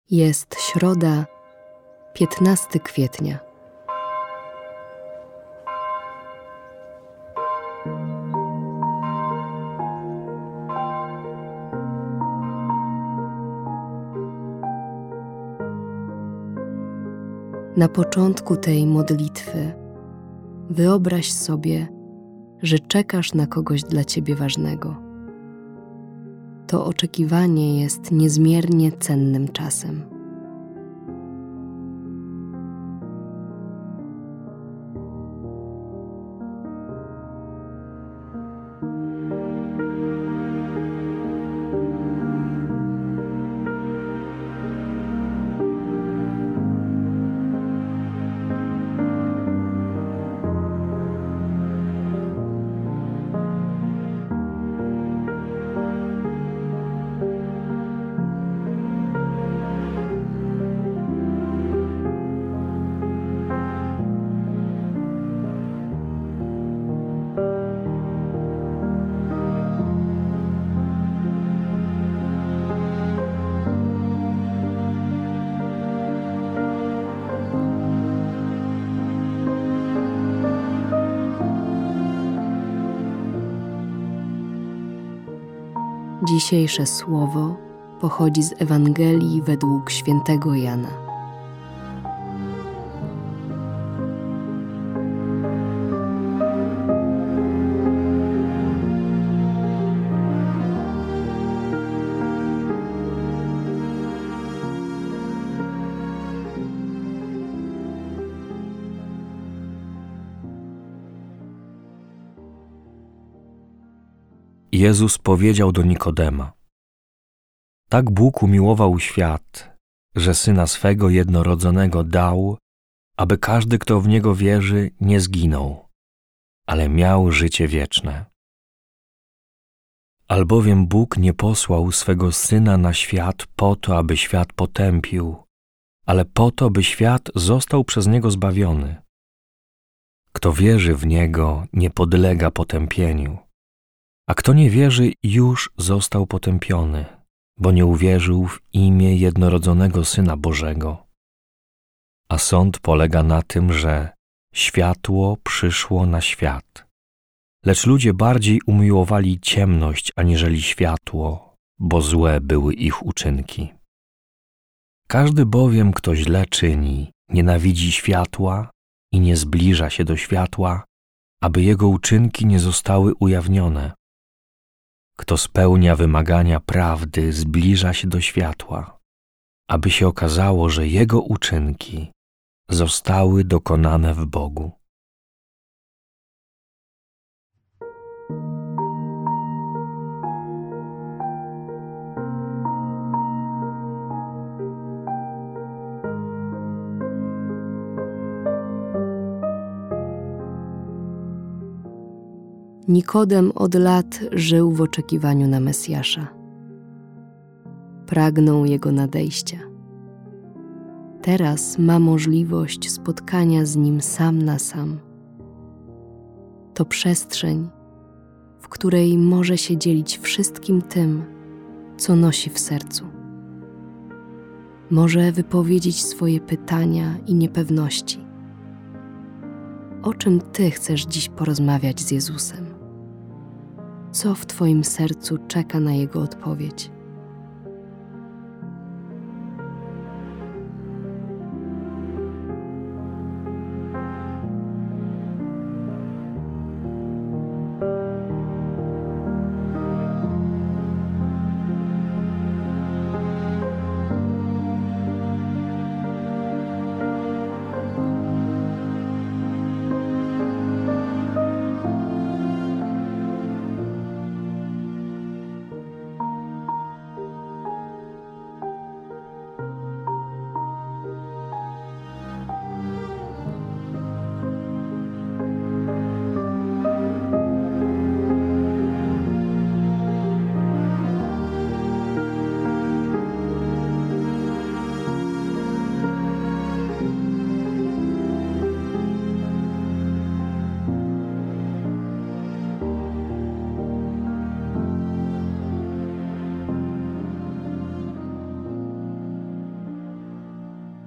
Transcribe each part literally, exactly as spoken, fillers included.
Jest środa, piętnastego kwietnia. Na początku tej modlitwy wyobraź sobie, że czekasz na kogoś dla ciebie ważnego. To oczekiwanie jest niezmiernie cennym czasem. Dzisiejsze słowo pochodzi z Ewangelii według świętego Jana. Jezus powiedział do Nikodema: Tak Bóg umiłował świat, że Syna swego jednorodzonego dał, aby każdy, kto w Niego wierzy, nie zginął, ale miał życie wieczne. Albowiem Bóg nie posłał swego Syna na świat po to, aby świat potępił, ale po to, by świat został przez Niego zbawiony. Kto wierzy w Niego, nie podlega potępieniu. A kto nie wierzy, już został potępiony, bo nie uwierzył w imię jednorodzonego Syna Bożego. A sąd polega na tym, że światło przyszło na świat, lecz ludzie bardziej umiłowali ciemność aniżeli światło, bo złe były ich uczynki. Każdy bowiem, kto źle czyni, nienawidzi światła i nie zbliża się do światła, aby jego uczynki nie zostały ujawnione. Kto spełnia wymagania prawdy, zbliża się do światła, aby się okazało, że jego uczynki zostały dokonane w Bogu. Nikodem od lat żył w oczekiwaniu na Mesjasza. Pragnął Jego nadejścia. Teraz ma możliwość spotkania z Nim sam na sam. To przestrzeń, w której może się dzielić wszystkim tym, co nosi w sercu. Może wypowiedzieć swoje pytania i niepewności. O czym Ty chcesz dziś porozmawiać z Jezusem? Co w Twoim sercu czeka na Jego odpowiedź?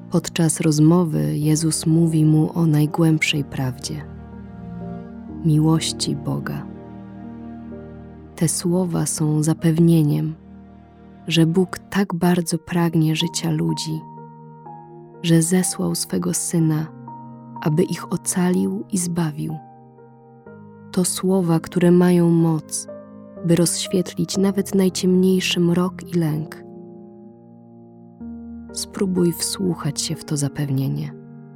Podczas rozmowy Jezus mówi mu o najgłębszej prawdzie – miłości Boga. Te słowa są zapewnieniem, że Bóg tak bardzo pragnie życia ludzi, że zesłał swego Syna, aby ich ocalił i zbawił. To słowa, które mają moc, by rozświetlić nawet najciemniejszy mrok i lęk. Spróbuj wsłuchać się w to zapewnienie.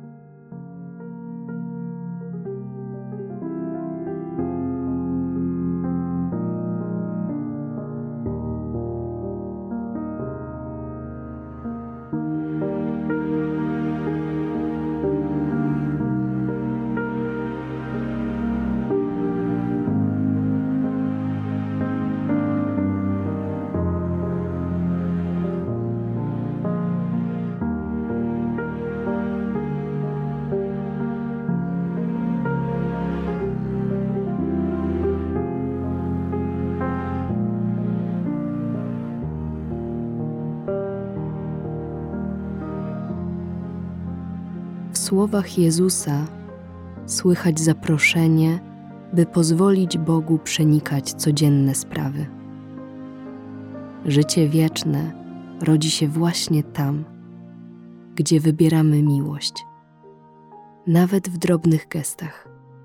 W słowach Jezusa słychać zaproszenie, by pozwolić Bogu przenikać codzienne sprawy. Życie wieczne rodzi się właśnie tam, gdzie wybieramy miłość, nawet w drobnych gestach.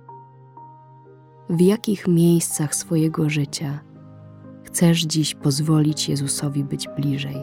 W jakich miejscach swojego życia chcesz dziś pozwolić Jezusowi być bliżej?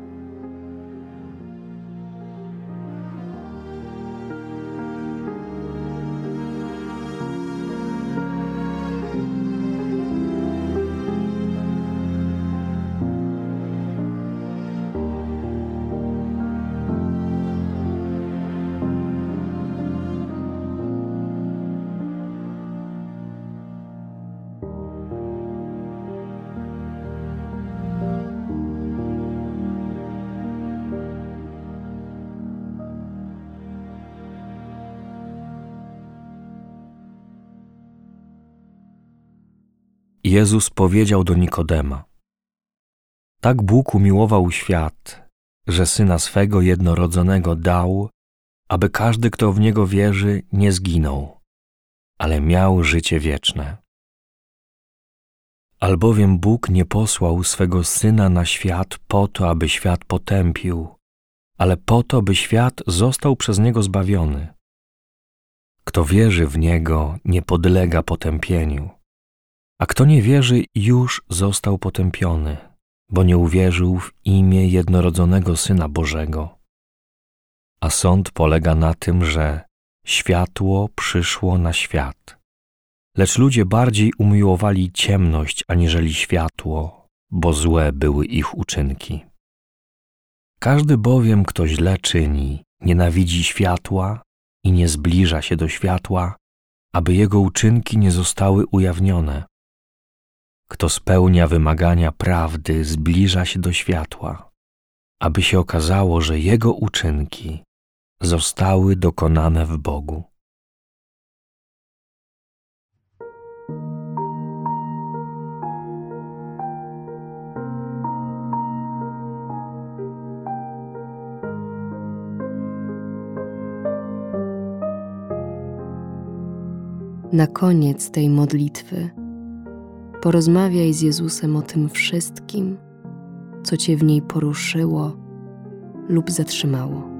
Jezus powiedział do Nikodema: Tak Bóg umiłował świat, że Syna swego jednorodzonego dał, aby każdy, kto w Niego wierzy, nie zginął, ale miał życie wieczne. Albowiem Bóg nie posłał swego Syna na świat po to, aby świat potępił, ale po to, by świat został przez Niego zbawiony. Kto wierzy w Niego, nie podlega potępieniu, a kto nie wierzy, już został potępiony, bo nie uwierzył w imię jednorodzonego Syna Bożego. A sąd polega na tym, że światło przyszło na świat, lecz ludzie bardziej umiłowali ciemność aniżeli światło, bo złe były ich uczynki. Każdy bowiem, kto źle czyni, nienawidzi światła i nie zbliża się do światła, aby jego uczynki nie zostały ujawnione. Kto spełnia wymagania prawdy, zbliża się do światła, aby się okazało, że jego uczynki zostały dokonane w Bogu. Na koniec tej modlitwy porozmawiaj z Jezusem o tym wszystkim, co Cię w niej poruszyło lub zatrzymało.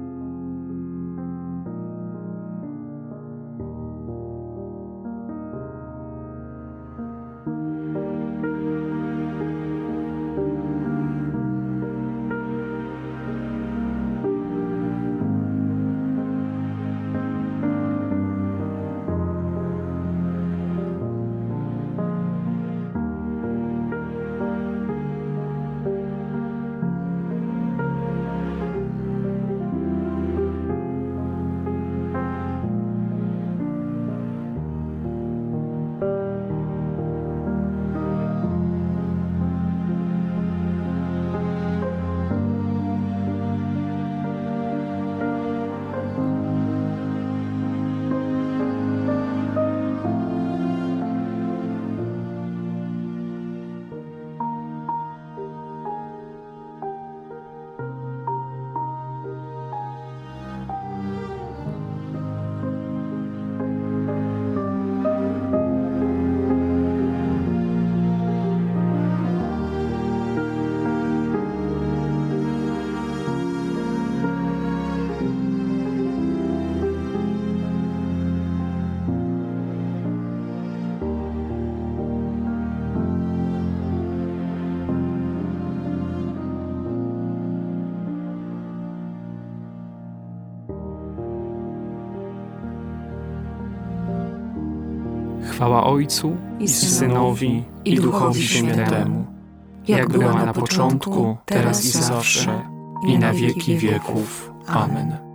Chwała Ojcu i Synowi i Duchowi Świętemu, jak była na początku, teraz i zawsze, i na wieki wieków. Amen.